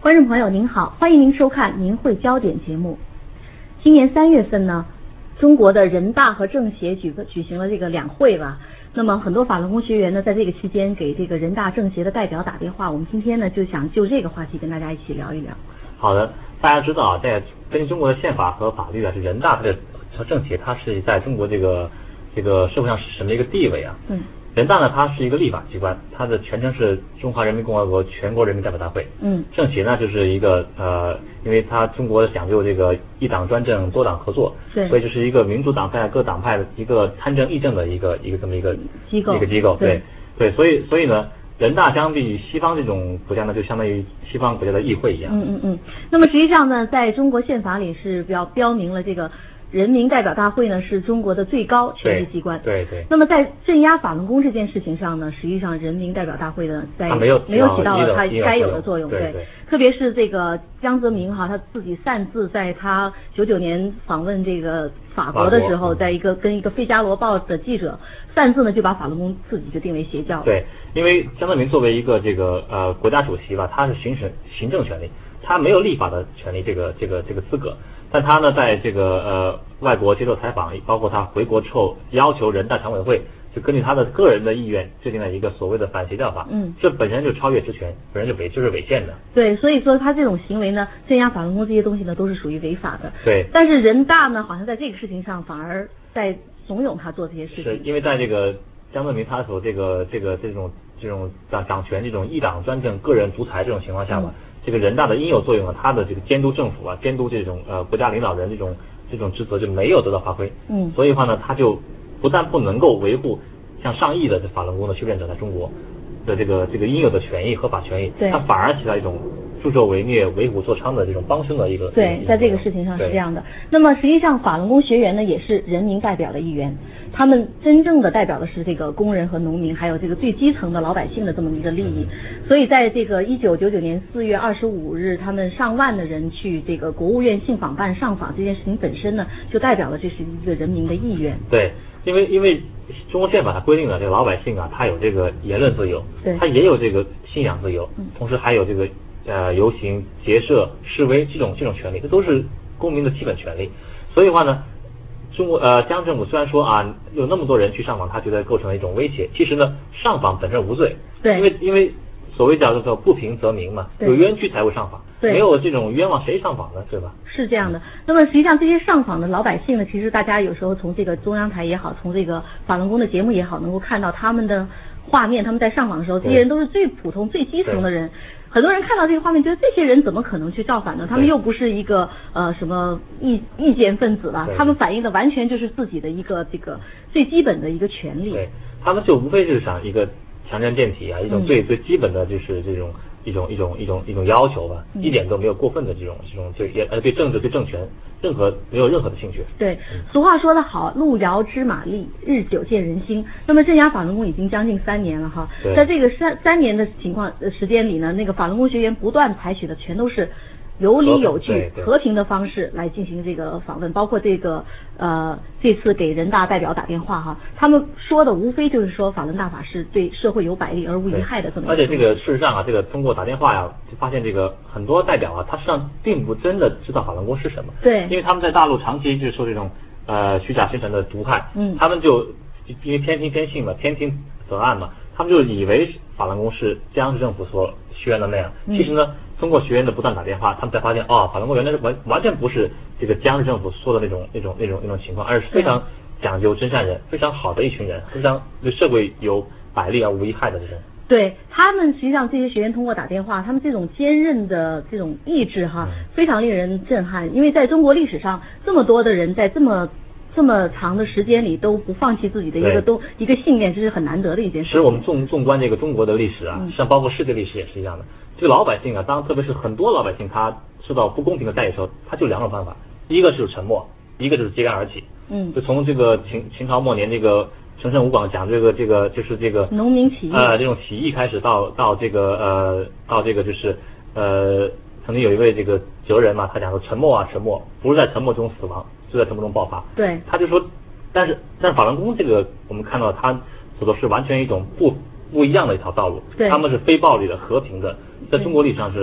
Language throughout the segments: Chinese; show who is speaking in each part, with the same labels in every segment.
Speaker 1: 观众朋友您好，欢迎您收看明慧焦点节目。今年3月份呢，中国的人大和政协举行了这个两会吧。那么很多法轮功学员呢，在这个期间给这个人大政协的代表打电话。我们今天呢，就想就这个话题跟大家一起聊一聊。
Speaker 2: 好的，大家知道啊，在根据中国的宪法和法律啊，是人大和政协，它是在中国这个社会上是什么一个地位啊？人大呢，它是一个立法机关，它的全称是中华人民共和国全国人民代表大会。政协呢，就是一个因为它中国讲究这个一党专政、多党合作，所以就是一个民主党派各党派的一个参政议政的一个这么一个机构。对，所以呢，人大相比于西方这种国家呢，就相当于西方国家的议会一样。
Speaker 1: 那么实际上呢，在中国宪法里是标明了这个人民代表大会呢是中国的最高权力机关。
Speaker 2: 对。
Speaker 1: 那么在镇压法轮功这件事情上呢，实际上人民代表大会呢没有起到了它该有的作用。对，特别是这个江泽民他自己擅自在他99年访问这个法国的时候，在跟一个《费加罗报》的记者擅自呢就把法轮功自己就定为邪教。
Speaker 2: 对，因为江泽民作为一个这个国家主席吧，他是行政权力，他没有立法的权利这个资格。但他呢，在这个外国接受采访，包括他回国之后，要求人大常委会就根据他的个人的意愿制定了一个所谓的反邪教法。这本身就超越职权，本身就是违宪的。
Speaker 1: 对，所以说他这种行为呢，镇压法轮功这些东西呢，都是属于违法的。
Speaker 2: 对。
Speaker 1: 但是人大呢，好像在这个事情上反而在怂恿他做这些事情。
Speaker 2: 是因为在这个江泽民他所这种掌权这种一党专政、个人独裁这种情况下吧。这个人大的应有作用啊，他的这个监督政府啊，监督这种国家领导人这种职责就没有得到发挥。所以的话呢，他就不但不能够维护像上亿的法轮功的修炼者在中国的这个应有的权益、合法权益，他反而起到一种助纣为虐、为虎作伥的这种帮凶的一个。
Speaker 1: 对，在这个事情上是这样的。那么实际上法轮功学员呢，也是人民代表的一员，他们真正的代表的是这个工人和农民，还有这个最基层的老百姓的这么一个利益。所以在这个1999年4月25日，他们上万的人去这个国务院信访办上访这件事情本身呢，就代表了这是一个人民的意愿。
Speaker 2: 对，因为中国宪法它规定了这个老百姓啊，他有这个言论自由，他也有这个信仰自由，同时还有这个游行、结社、示威这种权利，这都是公民的基本权利。所以的话呢，中国江政府虽然说啊有那么多人去上访，他觉得构成了一种威胁，其实呢上访本身无罪。
Speaker 1: 对，
Speaker 2: 因为所谓叫做不平则鸣嘛，有冤屈才会上访，没有这种冤枉谁上访呢？对吧？
Speaker 1: 是这样的。那么实际上这些上访的老百姓呢，其实大家有时候从这个中央台也好，从这个法轮功的节目也好，能够看到他们的画面，他们在上访的时候，这些人都是最普通、最基层的人。很多人看到这个画面，觉得这些人怎么可能去造反呢？他们又不是一个什么意见分子吧？他们反映的完全就是自己的一个这个最基本的一个权利。对，
Speaker 2: 他们就无非是想一个强身健体啊，一种最基本的就是这种一种要求吧，一点都没有过分的这种就也对政治对政权没有任何的兴趣。
Speaker 1: 对，俗话说得好，路遥知马力，日久见人心。那么镇压法轮功已经将近3年了哈，在这个三年的时间里呢，那个法轮功学员不断采取的全都是有理有据、和平的方式来进行这个访问，包括这次给人大代表打电话哈，他们说的无非就是说法轮大法是对社会有百利而无一害的这么一个。
Speaker 2: 而且这个事实上啊，这个通过打电话呀，就发现这个很多代表啊，他实际上并不真的知道法轮功是什么。
Speaker 1: 对，
Speaker 2: 因为他们在大陆长期就是受这种虚假宣传的毒害，他们就因为偏听偏信嘛，偏听则暗嘛，他们就以为法轮功是中央政府所宣的那样。其实呢，通过学员的不断打电话，他们才发现法轮功原来完全不是这个江政府说的那种情况，而是非常讲究真善人，非常好的一群人，非常对社会有百利而无一害的这种。
Speaker 1: 对，他们实际上这些学员通过打电话，他们这种坚韧的这种意志哈，非常令人震撼。因为在中国历史上，这么多的人在这么长的时间里都不放弃自己的一个信念，这是很难得的一件事。
Speaker 2: 其实我们纵观这个中国的历史啊，实际上包括世界历史也是一样的。这个老百姓啊，特别是很多老百姓，他受到不公平的待遇的时候，他就2种办法，一个就是沉默，一个就是揭竿而起。就从这个秦朝末年这个陈胜吴广讲就是这个
Speaker 1: 农民起义
Speaker 2: 这种起义开始到这个就是曾经有一位这个哲人嘛，他讲说沉默，不是在沉默中死亡，就在沉默中爆发。
Speaker 1: 对，
Speaker 2: 他就说，但是法轮功这个我们看到他走的是完全一种不一样的一条道路，他们是非暴力的、和平的，在中国历史上是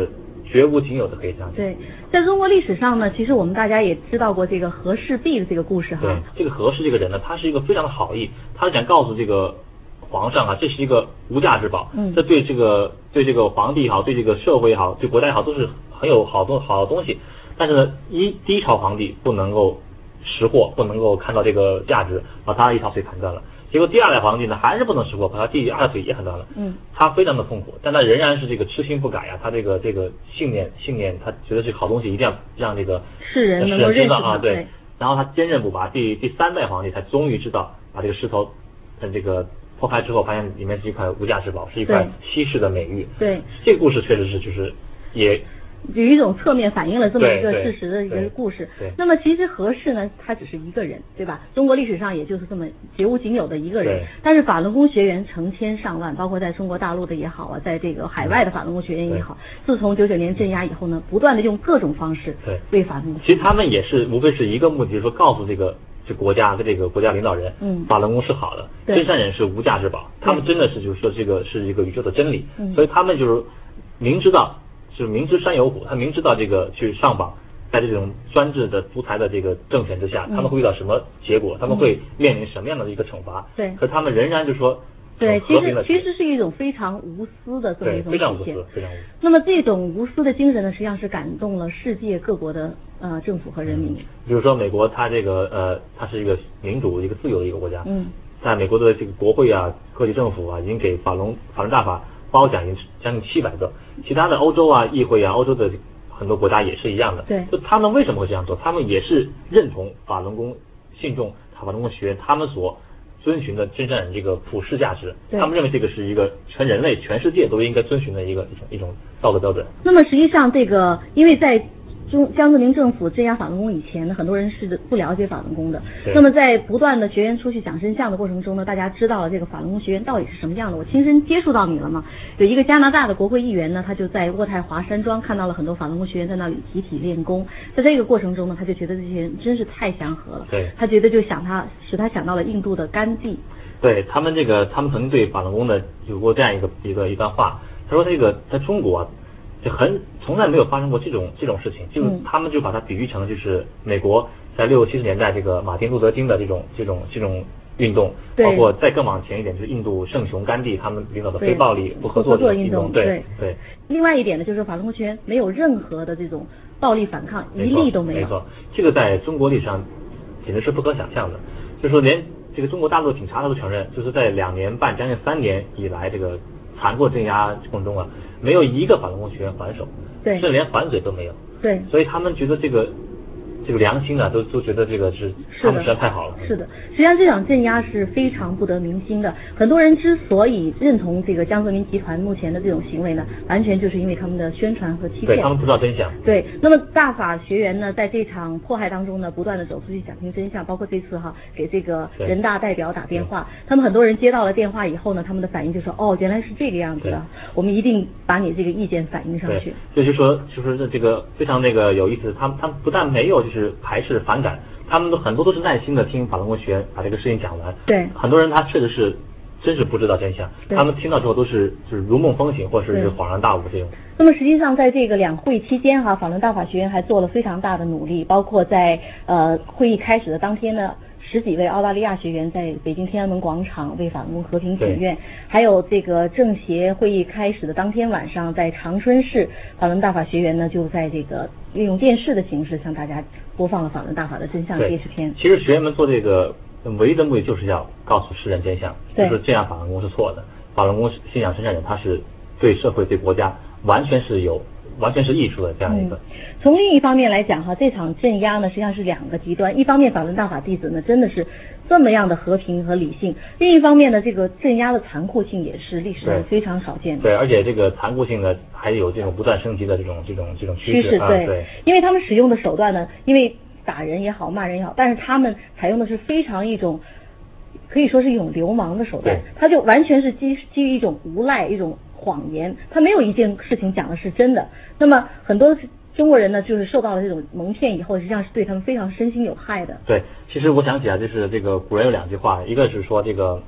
Speaker 2: 绝无仅有的，可以这样讲。
Speaker 1: 对，在中国历史上呢，其实我们大家也知道过这个和氏璧的这个故事哈。
Speaker 2: 对，这个和氏这个人呢，他是一个非常的好意，他是想告诉这个皇上啊，这是一个无价之宝，这对这个皇帝也好，对这个社会也好，对国家也好，都是很有好的东西。但是呢，第一朝皇帝不能够识货，不能够看到这个价值，把他一条腿砍断了。结果第二代皇帝呢，还是不能识货，把他第二腿也砍断了。他非常的痛苦，但他仍然是这个痴心不改呀。他这个信念，他觉得这个好东西一定要让这个
Speaker 1: 世人能够认识
Speaker 2: 到啊，对。然后他坚韧不拔，第三代皇帝才终于知道，把这个石头这个剖开之后，发现里面是一块无价之宝，是一块稀世的美玉。
Speaker 1: 对，
Speaker 2: 这个故事确实是就是也。
Speaker 1: 有一种侧面反映了这么一个事实的一个故事。
Speaker 2: 对。
Speaker 1: 那么其实和氏呢，他只是一个人，对吧？中国历史上也就是这么绝无仅有的一个人。但是法轮功学员成千上万，包括在中国大陆的也好啊，在这个海外的法轮功学员也好，自从99年镇压以后呢，不断的用各种方式为法轮功。
Speaker 2: 其实他们也是无非是一个目的，就是说告诉这国家的这个国家领导人，法轮功是好的，真善忍是无价之宝。他们真的是就是说这个是一个宇宙的真理，所以他们就是明知道。是明知山有虎，他明知道这个去上榜，在这种专制的独裁的这个政权之下，他们会遇到什么结果？他们会面临什么样的一个惩罚？
Speaker 1: 对，
Speaker 2: 可他们仍然就说，
Speaker 1: 对，其实是一种非常无私的这么一种体现，
Speaker 2: 非常无私。
Speaker 1: 那么这种无私的精神呢，实际上是感动了世界各国的政府和人民。
Speaker 2: 比如说美国，它这个它是一个民主、一个自由的一个国家。在美国的这个国会啊、各级政府啊，已经给法轮大法褒奖已经将近700个，其他的欧洲啊、议会啊、欧洲的很多国家也是一样的。
Speaker 1: 对，
Speaker 2: 就他们为什么会这样做？他们也是认同法轮功信众、法轮功学员他们所遵循的真善忍这个普世价值，他们认为这个是一个全人类、全世界都应该遵循的一种道德标准。
Speaker 1: 那么实际上这个，因为在江泽民政府镇压法轮功以前呢，很多人是不了解法轮功的。那么在不断的学员出去讲真相的过程中呢，大家知道了这个法轮功学员到底是什么样的。我亲身接触到你了嘛？有一个加拿大的国会议员呢，他就在渥太华山庄看到了很多法轮功学员在那里集体练功。在这个过程中呢，他就觉得这些人真是太祥和了。
Speaker 2: 对，
Speaker 1: 他觉得使他想到了印度的甘地。
Speaker 2: 对他们他们曾经对法轮功的有过这样一段话，他说这个在中国就从来没有发生过这种事情，就是他们就把它比喻成就是美国在60、70年代这个马丁路德金的这种运动，包括再更往前一点就是印度圣雄甘地他们领导的非暴力不合作的运动。对。
Speaker 1: 另外一点呢，就是法轮功学员没有任何的这种暴力反抗，一例都没有。
Speaker 2: 没错，这个在中国历史上简直是不可想象的，就是说连这个中国大陆的警察都承认，就是在2年半将近3年以来这个残酷镇压过程中啊，没有一个法轮功学员还手，
Speaker 1: 对，
Speaker 2: 甚至连还嘴都没有。
Speaker 1: 对，
Speaker 2: 所以他们觉得这个良心啊，都觉得这个是他们实在太好了。
Speaker 1: 是的，实际上这场镇压是非常不得民心的。很多人之所以认同这个江泽民集团目前的这种行为呢，完全就是因为他们的宣传和欺骗。
Speaker 2: 对，他们不知道真相。
Speaker 1: 对，那么大法学员呢，在这场迫害当中呢，不断的走出去讲清真相，包括这次给这个人大代表打电话，他们很多人接到了电话以后呢，他们的反应就说，哦，原来是这个样子的，我们一定把你这个意见反映上去。
Speaker 2: 对，就是说这个非常有意思，他们不但没有就是排斥反感，他们很多都是耐心的听法轮功学员把这个事情讲完。
Speaker 1: 对，
Speaker 2: 很多人他确实是真是不知道真相，他们听到之后都是就是如梦风醒，或者是恍然大悟这种。
Speaker 1: 那么实际上在这个两会期间法轮大法学员还做了非常大的努力，包括在会议开始的当天呢，10几位澳大利亚学员在北京天安门广场为法轮功和平请愿，还有这个政协会议开始的当天晚上，在长春市法轮大法学员呢就在这个利用电视的形式向大家播放了法轮大法的真相揭示片。
Speaker 2: 其实学员们做这个唯一的目的就是要告诉世人真相，就是这样法轮功是错的，法轮功信仰真善忍，它是对社会对国家完全是益处的这样一个。
Speaker 1: 从另一方面来讲这场镇压呢实际上是2个极端，一方面法轮大法弟子呢真的是这么样的和平和理性，另一方面呢这个镇压的残酷性也是历史上非常少见的。
Speaker 2: 对，而且这个残酷性呢还有这种不断升级的这种趋势。对，
Speaker 1: 因为他们使用的手段呢，因为打人也好骂人也好，但是他们采用的是非常一种可以说是一种流氓的手段，他就完全是基于一种无赖一种谎言，他没有一件事情讲的是真的。那么很多中国人呢就是受到了这种蒙骗以后，实际上是对他们非常身心有害的。
Speaker 2: 对，其实我想起就是这个古人有2句话，一个是说这个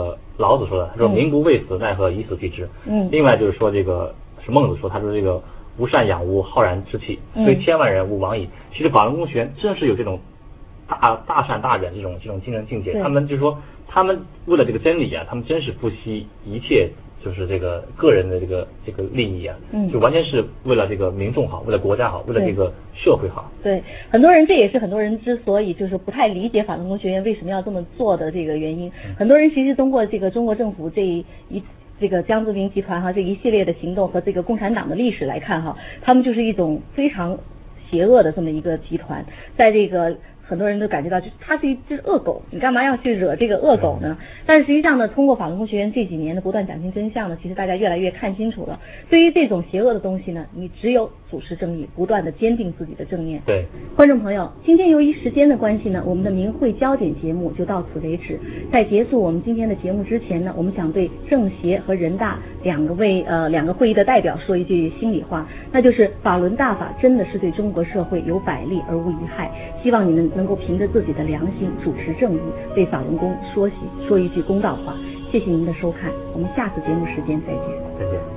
Speaker 2: 老子说的，他说民不畏死，奈何以死惧之。另外就是说这个是孟子说，他说这个无赡养无浩然之气，非千万人吾往矣。其实法轮功学员真是有这种大善大忍这种精神境界，他们就是说，他们为了这个真理啊，他们真是不惜一切，就是这个个人的这个利益啊，就完全是为了这个民众好，为了国家好，为了这个社会好。
Speaker 1: 对，这也是很多人之所以就是不太理解法轮功学员为什么要这么做的这个原因。很多人其实通过这个中国政府这个江泽民集团这一系列的行动和这个共产党的历史来看他们就是一种非常邪恶的这么一个集团，在这个很多人都感觉到，它是一只恶狗，你干嘛要去惹这个恶狗呢？但是实际上呢，通过法轮功学员这几年的不断讲清真相呢，其实大家越来越看清楚了。对于这种邪恶的东西呢，你只有主持正义，不断的坚定自己的正念。
Speaker 2: 对，
Speaker 1: 观众朋友，今天由于时间的关系呢，我们的明慧焦点节目就到此为止。在结束我们今天的节目之前呢，我们想对政协和人大两个会议的代表说一句心里话，那就是法轮大法真的是对中国社会有百利而无一害。希望你们能够凭着自己的良心主持正义，为法轮功说一句公道话。谢谢您的收看，我们下次节目时间再见。
Speaker 2: 再见。